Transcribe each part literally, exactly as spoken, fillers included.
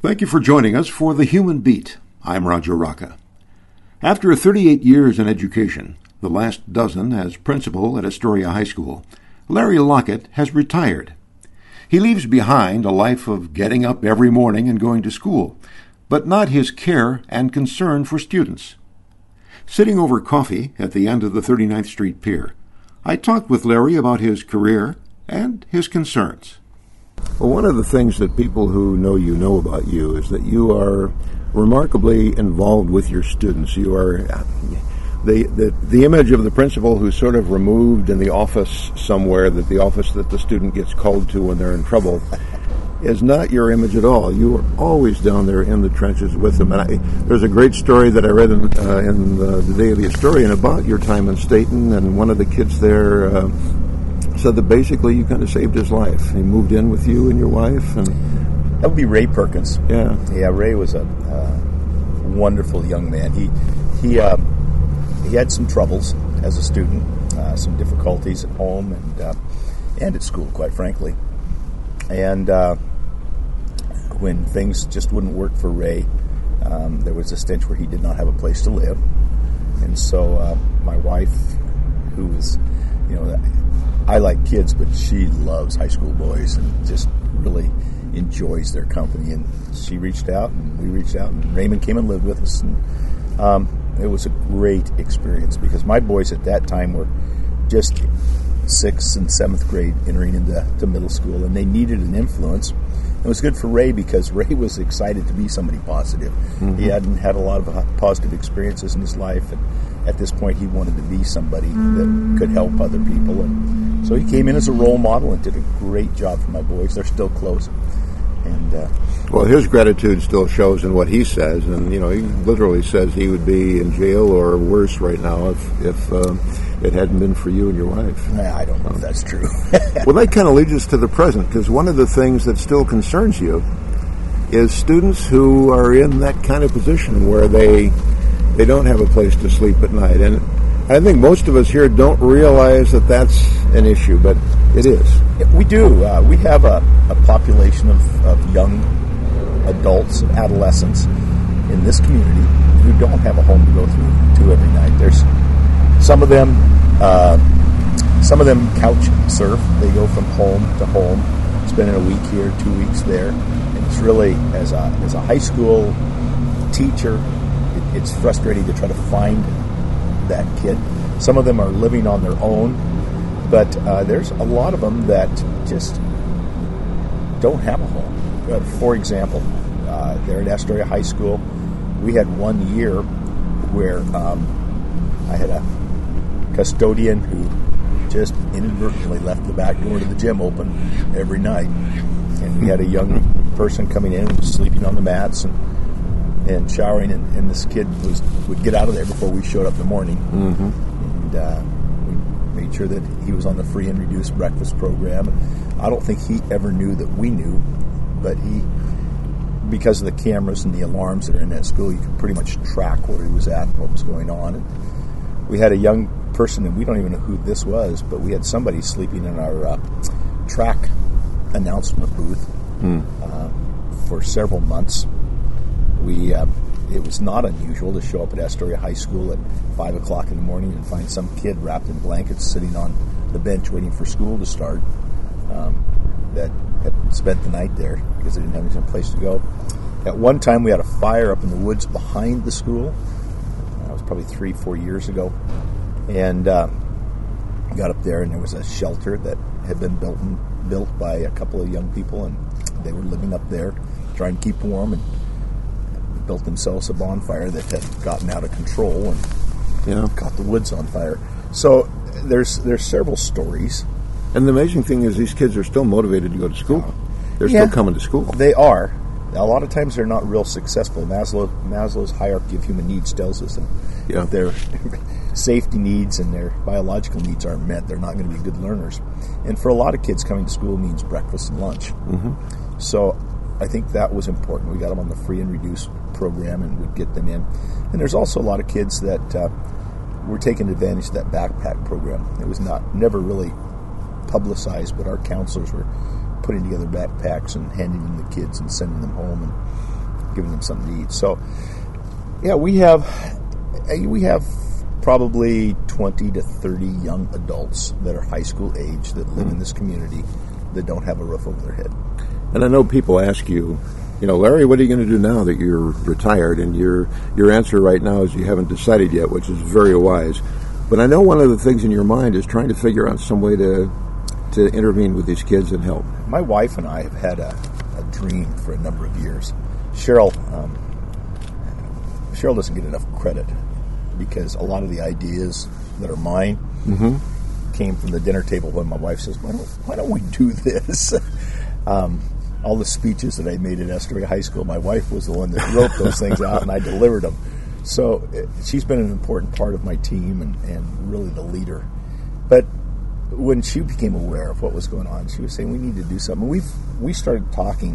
Thank you for joining us for The Human Beat. I'm Roger Rocca. After thirty-eight years in education, the last dozen as principal at Astoria High School, Larry Lockett has retired. He leaves behind a life of getting up every morning and going to school, but not his care and concern for students. Sitting over coffee at the end of the thirty-ninth Street Pier, I talked with Larry about his career and his concerns. Well, one of the things that people who know you know about you is that you are remarkably involved with your students. You are the, the the image of the principal who's sort of removed in the office somewhere, that the office that the student gets called to when they're in trouble, is not your image at all. You are always down there in the trenches with them. And I, there's a great story that I read in, uh, in uh, the Daily Historian about your time in Staten, and one of the kids there uh, said that basically you kind of saved his life. He moved in with you and your wife. And that would be Ray Perkins. Yeah, yeah. Ray was a uh, wonderful young man. He he uh, he had some troubles as a student, uh, some difficulties at home and uh, and at school, quite frankly. And uh, when things just wouldn't work for Ray, um, there was a stint where he did not have a place to live, and so uh, my wife, who was, you know, I like kids, but she loves high school boys and just really enjoys their company. And she reached out, and we reached out, and Raymond came and lived with us. And um, it was a great experience because my boys at that time were just sixth and seventh grade, entering into to middle school, and they needed an influence. It was good for Ray because Ray was excited to be somebody positive. Mm-hmm. He hadn't had a lot of positive experiences in his life, and at this point he wanted to be somebody that could help other people. And so he came in as a role model and did a great job for my boys. They're still close. And uh, well, his gratitude still shows in what he says, and you know, he literally says he would be in jail or worse right now if if uh, it hadn't been for you and your wife. Nah, I don't know um, if that's true. Well, that kind of leads us to the present, because one of the things that still concerns you is students who are in that kind of position where they they don't have a place to sleep at night. And I think most of us here don't realize that that's an issue, but it is. We do. Uh, we have a, a population of, of young adults, adolescents in this community who don't have a home to go through to every night. There's some of them. Uh, some of them couch surf. They go from home to home, spending a week here, two weeks there. And it's really, as a as a high school teacher, it, it's frustrating to try to find that kid. Some of them are living on their own, but uh, there's a lot of them that just don't have a home. Uh, for example, uh, there at Astoria High School, we had one year where um, I had a custodian who just inadvertently left the back door to the gym open every night, and we had a young person coming in and sleeping on the mats and and showering, and, and this kid was would get out of there before we showed up in the morning. Mm-hmm. And uh, we made sure that he was on the free and reduced breakfast program. And I don't think he ever knew that we knew, but he, because of the cameras and the alarms that are in that school, you could pretty much track where he was at and what was going on. And we had a young person, and we don't even know who this was, but we had somebody sleeping in our uh, track announcement booth mm. uh, for several months. We uh, it was not unusual to show up at Astoria High School at five o'clock in the morning and find some kid wrapped in blankets sitting on the bench waiting for school to start, um, that had spent the night there because they didn't have any place to go. At one time, we had a fire up in the woods behind the school. That was probably three, four years ago. And uh, got up there, and there was a shelter that had been built in, built by a couple of young people, and they were living up there trying to keep warm, and built themselves a bonfire that had gotten out of control and yeah. caught the woods on fire. So there's there's several stories. And the amazing thing is these kids are still motivated to go to school. They're yeah, still coming to school. They are. A lot of times they're not real successful. Maslow, Maslow's hierarchy of human needs tells us that yeah. if their safety needs and their biological needs aren't met, they're not going to be good learners. And for a lot of kids, coming to school means breakfast and lunch. Mm-hmm. So I think that was important. We got them on the free and reduced program and would get them in. And there's also a lot of kids that uh, were taking advantage of that backpack program. It was not never really publicized, but our counselors were putting together backpacks and handing them the kids and sending them home. giving them something to eat. So, yeah, we have we have probably twenty to thirty young adults that are high school age that live mm. in this community that don't have a roof over their head. And I know people ask you, you know, Larry, what are you going to do now that you're retired? And your your answer right now is you haven't decided yet, which is very wise. But I know one of the things in your mind is trying to figure out some way to to intervene with these kids and help. My wife and I have had a, a dream for a number of years. Cheryl, um, Cheryl doesn't get enough credit because a lot of the ideas that are mine mm-hmm. came from the dinner table when my wife says, why don't, why don't we do this? um, all the speeches that I made at Astoria High School, my wife was the one that wrote those things out and I delivered them. So it, she's been an important part of my team and, and really the leader. But when she became aware of what was going on, she was saying we need to do something. We've we started talking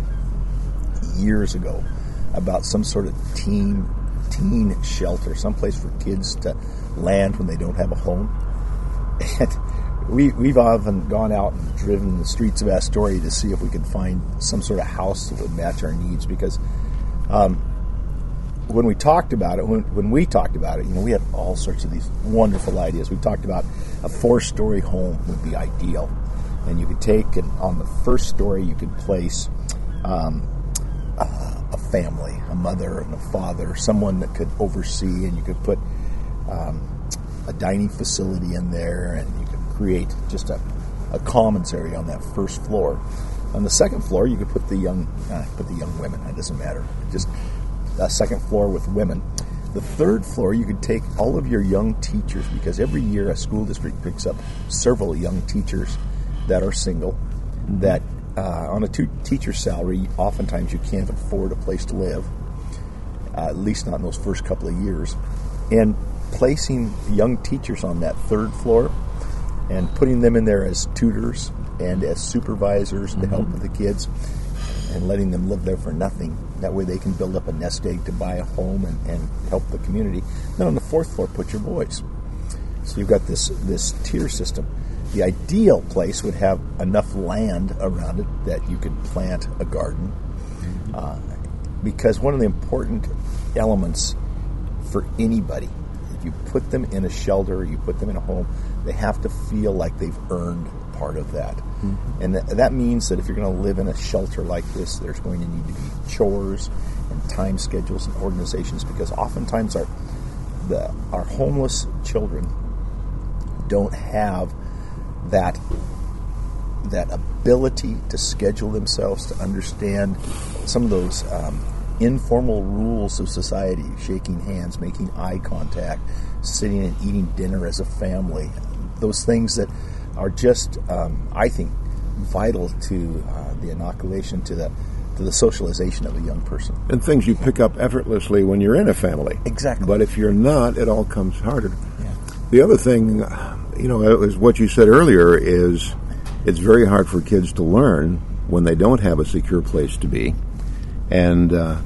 years ago about some sort of teen teen shelter, someplace for kids to land when they don't have a home. And we we've often gone out and driven the streets of Astoria to see if we could find some sort of house that would match our needs. Because um, when we talked about it, when when we talked about it, you know, we had all sorts of these wonderful ideas. We talked about a four-story home would be ideal, and you could take and on the first story you could place um, a, a family, a mother and a father, someone that could oversee, and you could put um, a dining facility in there, and you could create just a, a commons area on that first floor. On the second floor, you could put the young uh, put the young women. It doesn't matter. Just a second floor with women. The third floor, you could take all of your young teachers, because every year a school district picks up several young teachers that are single, mm-hmm. that uh, on a two teacher salary, oftentimes you can't afford a place to live, uh, at least not in those first couple of years. And placing young teachers on that third floor and putting them in there as tutors and as supervisors mm-hmm. to help with the kids and letting them live there for nothing. That way they can build up a nest egg to buy a home and, and help the community. Then on the fourth floor, put your boys. So you've got this, this tier system. The ideal place would have enough land around it that you could plant a garden. Mm-hmm. Uh, because one of the important elements for anybody, if you put them in a shelter, you put them in a home, they have to feel like they've earned part of that. Mm-hmm. And th- that means that if you're going to live in a shelter like this, there's going to need to be chores and time schedules and organizations, because oftentimes our the our homeless children don't have that that ability to schedule themselves, to understand some of those um, informal rules of society, shaking hands, making eye contact, sitting and eating dinner as a family, those things that are just, um, I think, vital to uh, the inoculation, to the to the socialization of a young person. And things you pick up effortlessly when you're in a family. Exactly. But if you're not, it all comes harder. Yeah. The other thing, you know, is what you said earlier, is it's very hard for kids to learn when they don't have a secure place to be. And uh,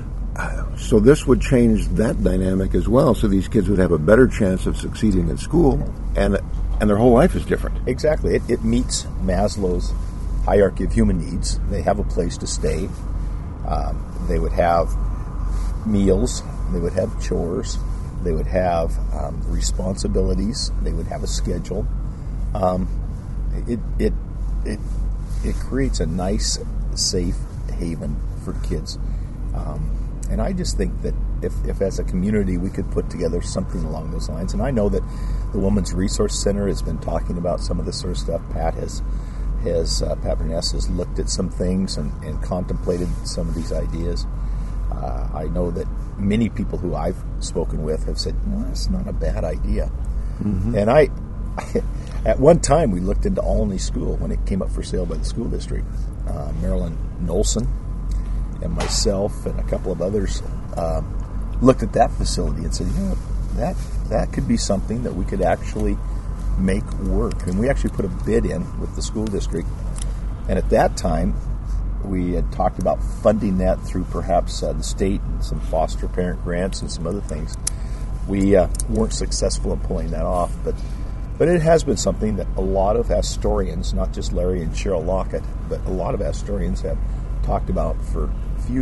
so this would change that dynamic as well, so these kids would have a better chance of succeeding in school, and and their whole life is different. Exactly. It, it meets Maslow's hierarchy of human needs. They have a place to stay. Um, they would have meals. They would have chores. They would have um, responsibilities. They would have a schedule. Um, it, it it it creates a nice, safe haven for kids. Um, and I just think that if, if as a community we could put together something along those lines, and I know that the Women's Resource Center has been talking about some of this sort of stuff. Pat has, has uh, Pat Burness has looked at some things and, and contemplated some of these ideas. Uh, I know that many people who I've spoken with have said, no, that's not a bad idea. Mm-hmm. And I, at one time, we looked into Olney School when it came up for sale by the school district. Uh, Marilyn Nolson and myself and a couple of others uh, looked at that facility and said, you know, that that could be something that we could actually make work. And we actually put a bid in with the school district. And at that time, we had talked about funding that through perhaps uh, the state and some foster parent grants and some other things. We uh, weren't successful in pulling that off, but but it has been something that a lot of Astorians, not just Larry and Cheryl Lockett, but a lot of Astorians have talked about for a few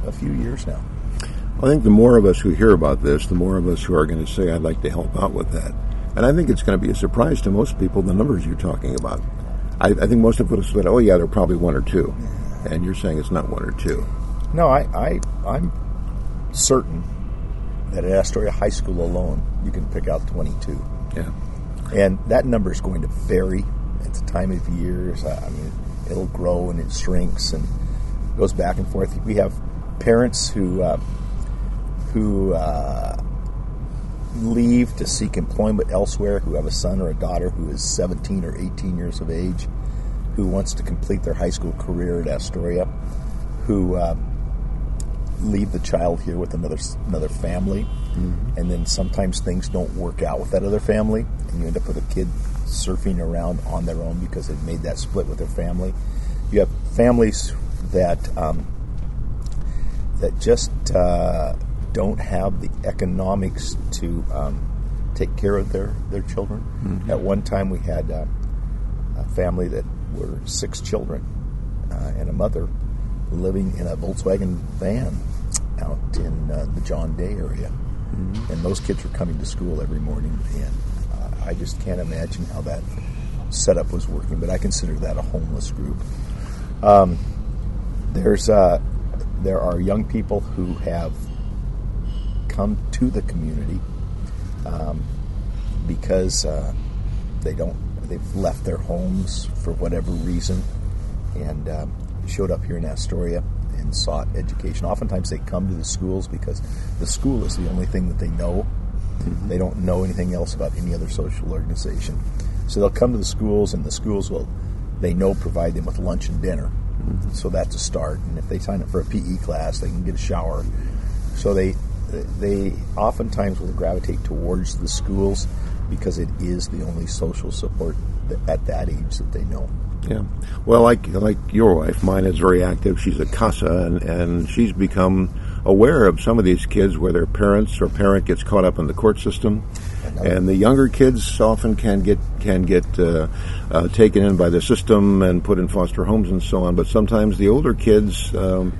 a few years now. I think the more of us who hear about this, the more of us who are going to say, I'd like to help out with that. And I think it's going to be a surprise to most people, the numbers you're talking about. I, I think most of us said, oh, yeah, there are probably one or two. And you're saying it's not one or two. No, I, I, I'm certain that at Astoria High School alone, you can pick out twenty-two. Yeah. And that number is going to vary at the time of year. I mean, it'll grow and it shrinks and goes back and forth. We have parents who uh, who uh, leave to seek employment elsewhere, who have a son or a daughter who is seventeen or eighteen years of age, who wants to complete their high school career at Astoria, who uh, leave the child here with another another family, mm-hmm. and then sometimes things don't work out with that other family, and you end up with a kid surfing around on their own because they've made that split with their family. You have families that um, that just uh, don't have the economics to um, take care of their, their children. Mm-hmm. At one time we had uh, a family that were six children uh, and a mother living in a Volkswagen van out in uh, the John Day area. Mm-hmm. And those kids were coming to school every morning, and uh, I just can't imagine how that setup was working, but I consider that a homeless group. Um, there's uh, there are young people who have come to the community um, because uh, they don't they've left their homes for whatever reason and um, showed up here in Astoria and sought education. Oftentimes they come to the schools because the school is the only thing that they know. Mm-hmm. They don't know anything else about any other social organization. So they'll come to the schools, and the schools will, they know, provide them with lunch and dinner. Mm-hmm. So that's a start. And if they sign up for a P E class, they can get a shower. So they they oftentimes will gravitate towards the schools because it is the only social support at that age that they know. Yeah. Well, like like your wife, mine is very active. She's a CASA, and, and she's become aware of some of these kids where their parents or parent gets caught up in the court system. And the younger kids often can get can get uh, uh, taken in by the system and put in foster homes and so on. But sometimes the older kids um,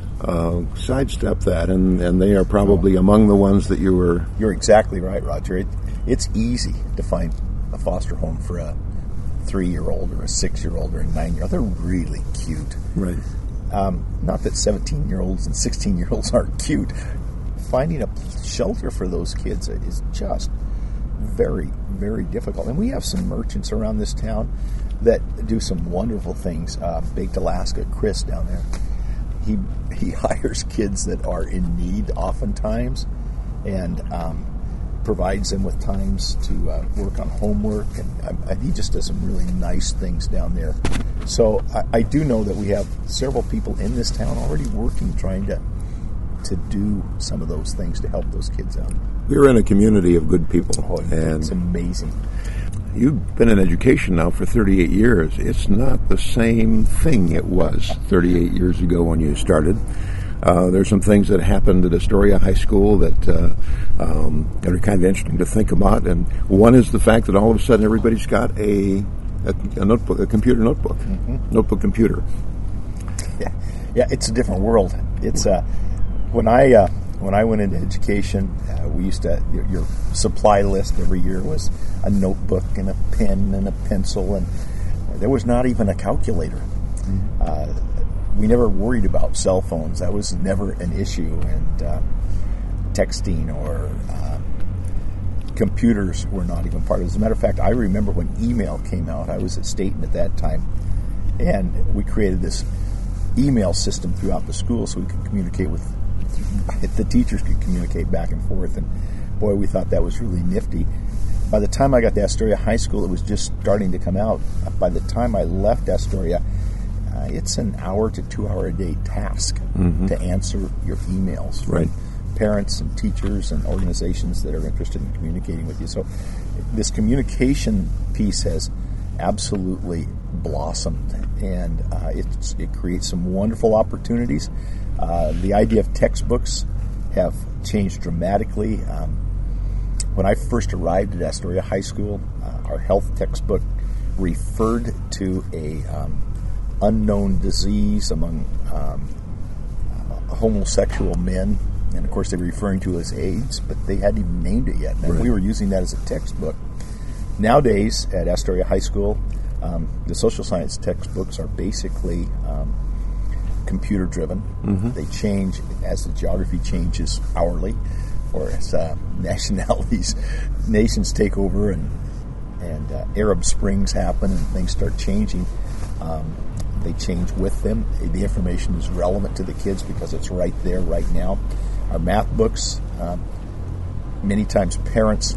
uh, sidestep that, and, and they are probably among the ones that you were... You're exactly right, Roger. It, it's easy to find a foster home for a three-year-old or a six-year-old or a nine-year-old. They're really cute. Right. Um, not that seventeen-year-olds and sixteen-year-olds aren't cute. Finding a shelter for those kids is just very, very difficult. And we have some merchants around this town that do some wonderful things. Uh, Baked Alaska, Chris down there, he he hires kids that are in need oftentimes and um, provides them with times to uh, work on homework. And uh, he just does some really nice things down there. So I, I do know that we have several people in this town already working, trying to to do some of those things to help those kids out. We're in a community of good people. Oh, and it's amazing. You've been in education now for thirty-eight years. It's not the same thing it was thirty-eight years ago when you started. Uh, there's some things that happened at Astoria High School that uh, um, are kind of interesting to think about. And one is the fact that all of a sudden everybody's got a a, a notebook, a computer notebook, mm-hmm. notebook computer. Yeah, yeah, it's a different world. It's uh, when I uh, when I went into education, uh, we used to your, your supply list every year was a notebook and a pen and a pencil, and there was not even a calculator. Mm-hmm. Uh, we never worried about cell phones. That was never an issue, and uh, texting or uh, computers were not even part of it. As a matter of fact, I remember when email came out. I was at Staten at that time, and we created this email system throughout the school so we could communicate with the teachers could communicate back and forth, and boy, we thought that was really nifty. By the time I got to Astoria High School, it was just starting to come out. By the time I left Astoria, uh, it's an hour to two hour a day task mm-hmm. to answer your emails from right. parents and teachers and organizations that are interested in communicating with you. So this communication piece has absolutely blossomed, and uh, it's, it creates some wonderful opportunities. Uh, the idea of textbooks have changed dramatically. Um, when I first arrived at Astoria High School, uh, our health textbook referred to a um, unknown disease among um, homosexual men, and of course they were referring to it as AIDS, but they hadn't even named it yet. And right. we were using that as a textbook. Nowadays, at Astoria High School, um, the social science textbooks are basically um, computer-driven. Mm-hmm. They change as the geography changes hourly, or as uh, nationalities, nations take over, and and uh, Arab Springs happen, and things start changing. Um, they change with them. The information is relevant to the kids because it's right there, right now. Our math books, um, many times parents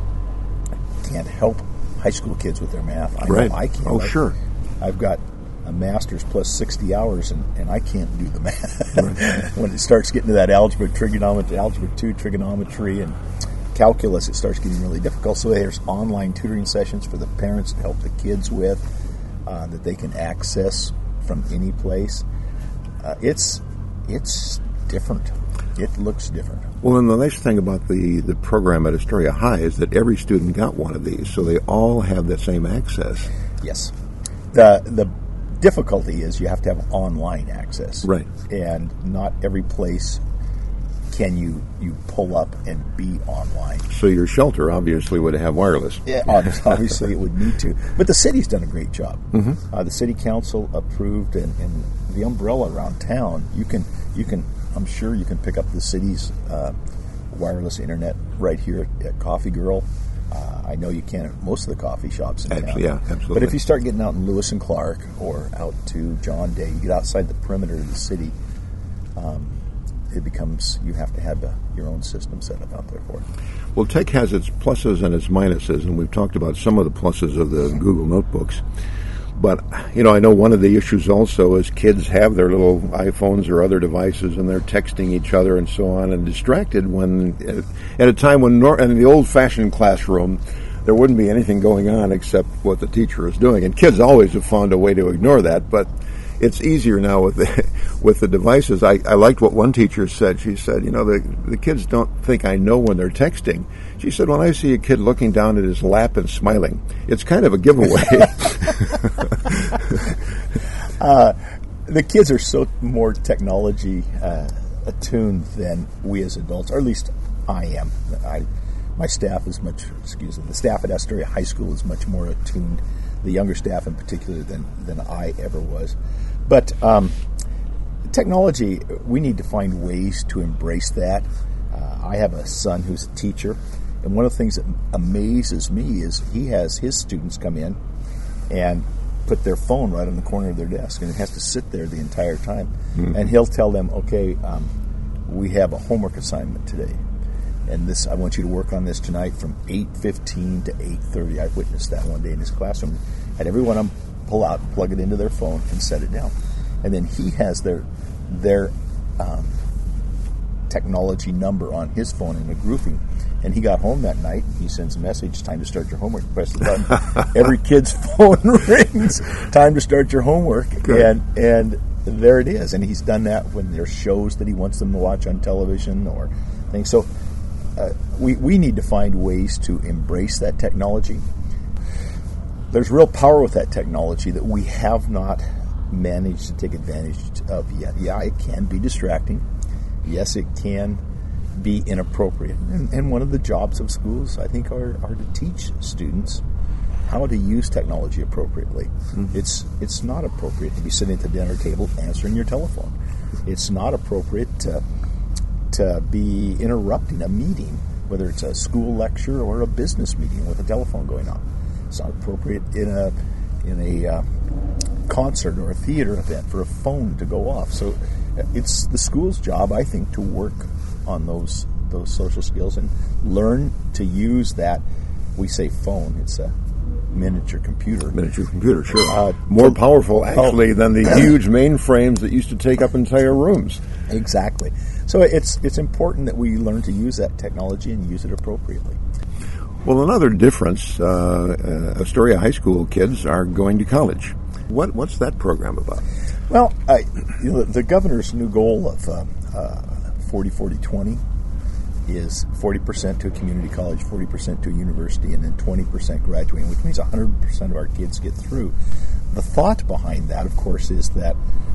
can't help high school kids with their math. I right. know I can't. Oh, I've, sure. I've got a master's plus sixty hours, and, and I can't do the math. Right. When it starts getting to that algebra, trigonometry, algebra two, trigonometry, and calculus, it starts getting really difficult. So there's online tutoring sessions for the parents to help the kids with, uh, that they can access from any place. Uh, it's it's different. It looks different. Well, and the nice thing about the, the program at Astoria High is that every student got one of these, so they all have the same access. Yes. The the difficulty is you have to have online access. Right. And not every place can you, you pull up and be online. So your shelter obviously would have wireless. Yeah, obviously it would need to. But the city's done a great job. Mm-hmm. Uh, the city council approved, and, and the umbrella around town, you can, you can, I'm sure you can pick up the city's uh, wireless internet right here at, at Coffee Girl. Uh, I know you can at most of the coffee shops in Absolutely, town. Yeah, absolutely. But if you start getting out in Lewis and Clark or out to John Day, you get outside the perimeter of the city, um, it becomes, you have to have a, your own system set up out there for it. Well, tech has its pluses and its minuses, and we've talked about some of the pluses of the Google Notebooks. But, you know, I know one of the issues also is kids have their little iPhones or other devices, and they're texting each other and so on, and distracted when, at a time when, nor- in the old-fashioned classroom, there wouldn't be anything going on except what the teacher is doing. And kids always have found a way to ignore that, but it's easier now with the, with the devices. I, I liked what one teacher said. She said, you know, the, the kids don't think I know when they're texting. She said, when I see a kid looking down at his lap and smiling, it's kind of a giveaway. uh, the kids are so more technology uh, attuned than we as adults, or at least I am. I, my staff is much, excuse me, the staff at Astoria High School is much more attuned, the younger staff in particular, than, than I ever was. But um, technology, we need to find ways to embrace that. Uh, I have a son who's a teacher, and one of the things that amazes me is he has his students come in and put their phone right on the corner of their desk, and it has to sit there the entire time. Mm-hmm. And he'll tell them, okay, um, we have a homework assignment today, and this I want you to work on this tonight from eight fifteen to eight thirty. I witnessed that one day in his classroom. Had every one of them pull out, plug it into their phone, and set it down. And then he has their their um, technology number on his phone in a grouping. And he got home that night, he sends a message, time to start your homework. Press the button. Every kid's phone rings, time to start your homework. Good. And and there it is. And he's done that when there's shows that he wants them to watch on television or things. So uh, we, we need to find ways to embrace that technology. There's real power with that technology that we have not managed to take advantage of yet. Yeah, it can be distracting. Yes, it can be inappropriate. And, and one of the jobs of schools, I think, are, are to teach students how to use technology appropriately. Mm-hmm. It's it's not appropriate to be sitting at the dinner table answering your telephone. It's not appropriate to, to be interrupting a meeting, whether it's a school lecture or a business meeting with a telephone going on. It's not appropriate in a in a uh, concert or a theater event for a phone to go off. So it's the school's job, I think, to work on those those social skills and learn to use that. We say phone; it's a miniature computer. Miniature computer, sure. Uh, More powerful, actually, oh. than the huge mainframes that used to take up entire rooms. Exactly. So it's it's important that we learn to use that technology and use it appropriately. Well, another difference, uh, uh, Astoria High School kids are going to college. What What's that program about? Well, I, you know, the governor's new goal of uh, uh, forty forty twenty is forty percent to a community college, forty percent to a university, and then twenty percent graduating, which means one hundred percent of our kids get through. The thought behind that, of course, is that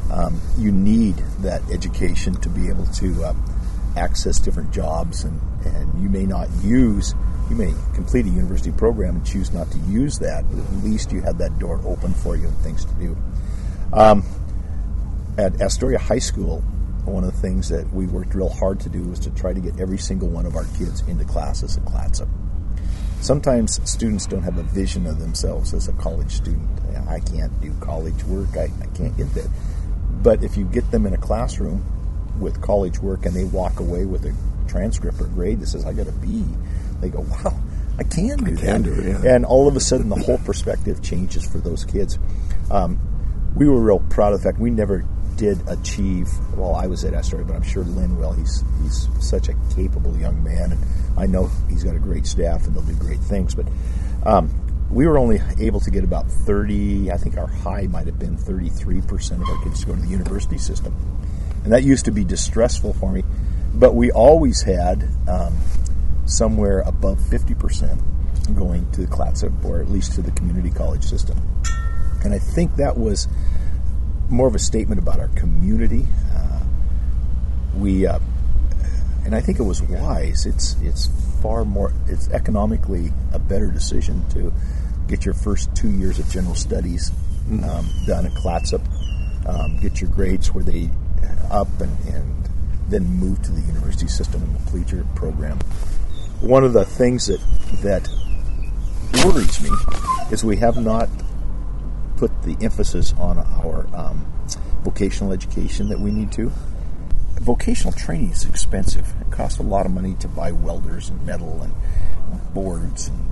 Um, you need that education to be able to uh, access different jobs, and, and you may not use, you may complete a university program and choose not to use that, but at least you have that door open for you and things to do. Um, at Astoria High School, one of the things that we worked real hard to do was to try to get every single one of our kids into classes at Clatsop. Sometimes students don't have a vision of themselves as a college student. I can't do college work. I, I can't get that. But if you get them in a classroom with college work and they walk away with a transcript or grade that says, I got a B, they go, wow, I can do I that. Can do it, yeah. And all of a sudden the whole perspective changes for those kids. Um, we were real proud of the fact we never did achieve, well, I was at Astoria, but I'm sure Lynn will. He's he's such a capable young man, and I know he's got a great staff, and they'll do great things. But um, we were only able to get about thirty, I think our high might have been thirty-three percent of our kids to go to the university system. And that used to be distressful for me. But we always had um, somewhere above fifty percent going to the Clatsop, or at least to the community college system. And I think that was more of a statement about our community. Uh, we, uh, and I think it was wise. It's it's far more. It's economically a better decision to get your first two years of general studies um, done at Clatsop, um, get your grades where they up, and, and then move to the university system and complete your program. One of the things that that worries me is we have not put the emphasis on our um, vocational education that we need to. Vocational training is expensive. It costs a lot of money to buy welders and metal and boards and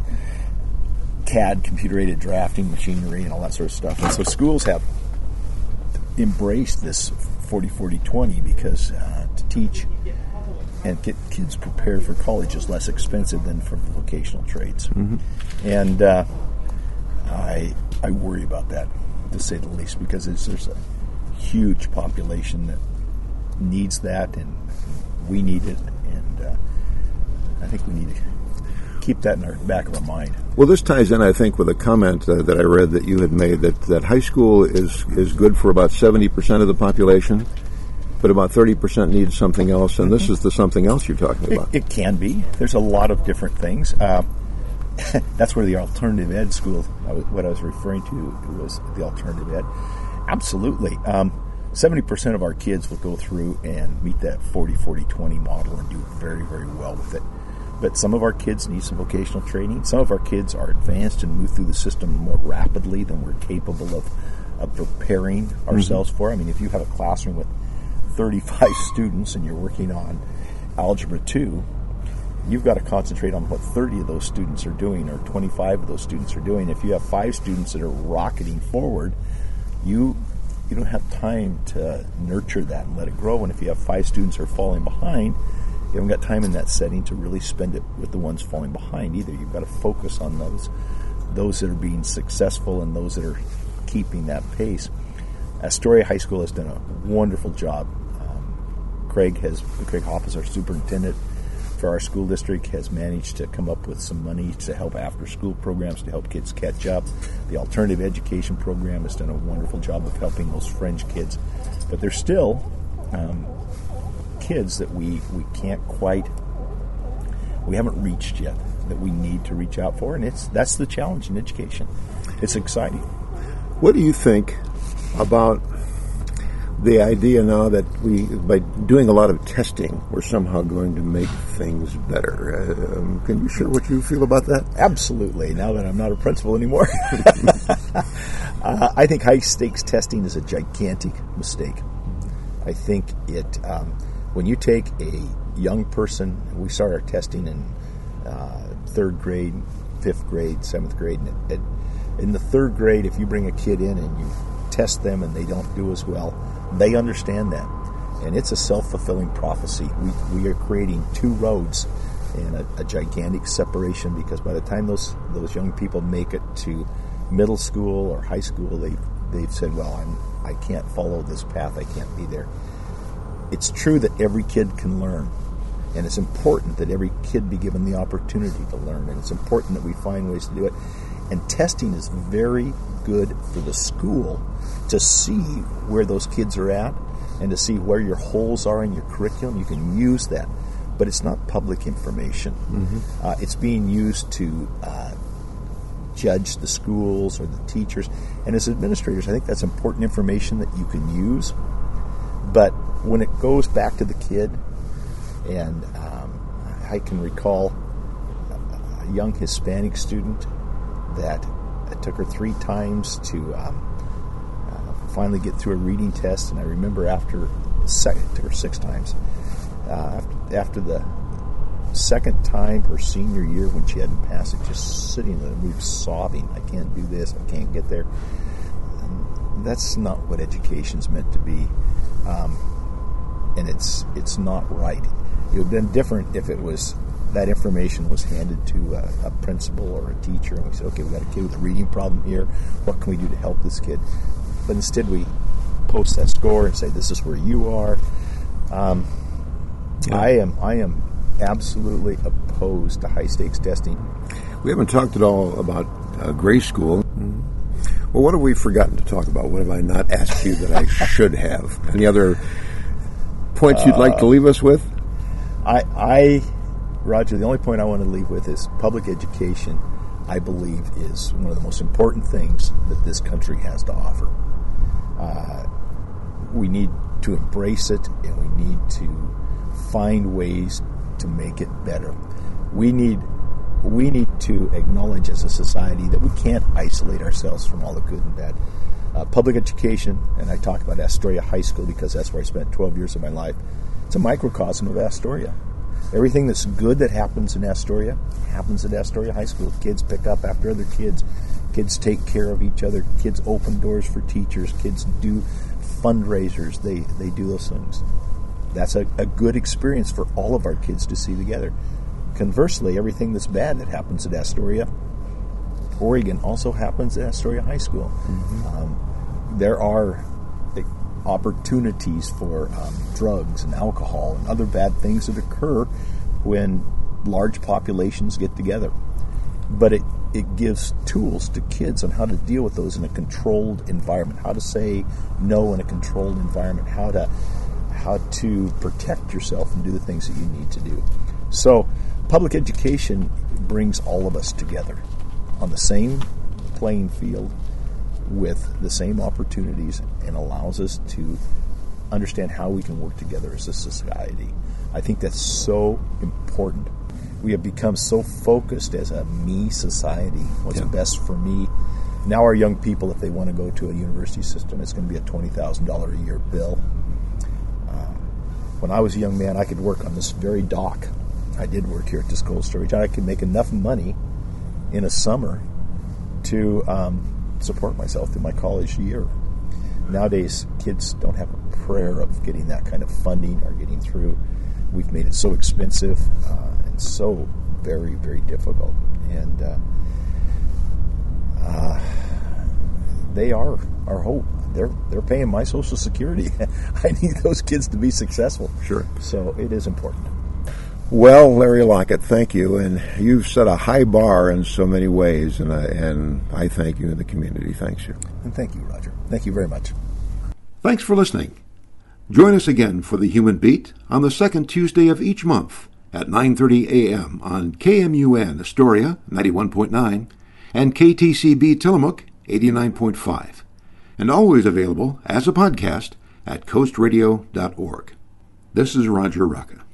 C A D, computer-aided drafting machinery, and all that sort of stuff. And so schools have embraced this forty forty twenty because uh, to teach and get kids prepared for college is less expensive than for vocational trades. Mm-hmm. And uh, I I worry about that, to say the least, because it's, there's a huge population that needs that, and we need it, and uh, I think we need to keep that in our back of our mind. Well, this ties in, I think, with a comment uh, that I read that you had made, that, that high school is, is good for about seventy percent of the population, but about thirty percent needs something else, and mm-hmm. this is the something else you're talking about. It, it can be. There's a lot of different things. Uh, that's where the alternative ed school, what I was referring to, was the alternative ed. Absolutely. Um, seventy percent of our kids will go through and meet that forty forty twenty model and do very, very well with it. But some of our kids need some vocational training. Some of our kids are advanced and move through the system more rapidly than we're capable of, of preparing ourselves mm-hmm. for. I mean, if you have a classroom with thirty-five students and you're working on Algebra two, you've got to concentrate on what thirty of those students are doing or twenty-five of those students are doing. If you have five students that are rocketing forward, you you don't have time to nurture that and let it grow. And if you have five students who are falling behind, you haven't got time in that setting to really spend it with the ones falling behind either. You've got to focus on those those that are being successful and those that are keeping that pace. Astoria High School has done a wonderful job. Um, Craig has Craig Hopp is our superintendent for our school district, has managed to come up with some money to help after-school programs to help kids catch up. The alternative education program has done a wonderful job of helping those fringe kids. But there's still um, kids that we, we can't quite, we haven't reached yet, that we need to reach out for, and it's that's the challenge in education. It's exciting. What do you think about the idea now that we, by doing a lot of testing, we're somehow going to make things better? Um, can you share what you feel about that? Absolutely, now that I'm not a principal anymore. uh, I think high-stakes testing is a gigantic mistake. I think it, um, when you take a young person, we start our testing in uh, third grade, fifth grade, seventh grade, and it, in the third grade, if you bring a kid in and you test them and they don't do as well, they understand that. And it's a self-fulfilling prophecy. We we are creating two roads and a, a gigantic separation, because by the time those those young people make it to middle school or high school, they've, they've said, well, I'm, I can't follow this path. I can't be there. It's true that every kid can learn. And it's important that every kid be given the opportunity to learn. And it's important that we find ways to do it. And testing is very good for the school to see where those kids are at and to see where your holes are in your curriculum. You can use that, but it's not public information. Mm-hmm. Uh, it's being used to uh, judge the schools or the teachers. And as administrators, I think that's important information that you can use. But when it goes back to the kid, and um, I can recall a young Hispanic student that it took her three times to um, uh, finally get through a reading test. And I remember after the second, it took her six times. Uh, after, after the second time, her senior year, when she hadn't passed it, just sitting in the room sobbing, I can't do this, I can't get there. And that's not what education's meant to be. Um, and it's it's not right. It would have been different if it was that information was handed to a, a principal or a teacher, and we said, okay, we've got a kid with a reading problem here. What can we do to help this kid? But instead, we post that score and say, this is where you are. Um, yeah. I am I am absolutely opposed to high stakes testing. We haven't talked at all about uh, grade school. Mm-hmm. Well, what have we forgotten to talk about? What have I not asked you that I should have? Any other points you'd uh, like to leave us with? I, I, Roger, the only point I want to leave with is public education, I believe, is one of the most important things that this country has to offer. Uh, we need to embrace it, and we need to find ways to make it better. We need we need to acknowledge as a society that we can't isolate ourselves from all the good and bad. Uh, public education, and I talk about Astoria High School because that's where I spent twelve years of my life. It's a microcosm of Astoria. Everything that's good that happens in Astoria happens at Astoria High School. Kids pick up after other kids. Kids take care of each other. Kids open doors for teachers. Kids do fundraisers. They, they do those things. That's a, a good experience for all of our kids to see together. Conversely, everything that's bad that happens at Astoria, Oregon, also happens at Astoria High School. Mm-hmm. Um, there are opportunities for um, drugs and alcohol and other bad things that occur when large populations get together. But it, it gives tools to kids on how to deal with those in a controlled environment, how to say no in a controlled environment, how to how to protect yourself and do the things that you need to do. So public education brings all of us together on the same playing field with the same opportunities and allows us to understand how we can work together as a society. I think that's so important. We have become so focused as a me society, what's yeah. best for me. Now our young people, if they want to go to a university system, it's going to be a twenty thousand dollars a year bill. Uh, when I was a young man, I could work on this very dock. I did work here at this cold storage. I could make enough money in a summer to um, support myself through my college year. Nowadays, kids don't have a prayer of getting that kind of funding or getting through. We've made it so expensive uh, and so very, very difficult. And uh, uh, they are our hope. They're they're paying my Social Security. I need those kids to be successful. Sure. So it is important. Well, Larry Lockett, thank you. And you've set a high bar in so many ways, and I, and I thank you and the community thanks you. And thank you, Roger. Thank you very much. Thanks for listening. Join us again for The Human Beat on the second Tuesday of each month at nine thirty a.m. on K M U N Astoria ninety-one point nine and K T C B Tillamook eighty-nine point five, and always available as a podcast at coast radio dot org. This is Roger Rocca.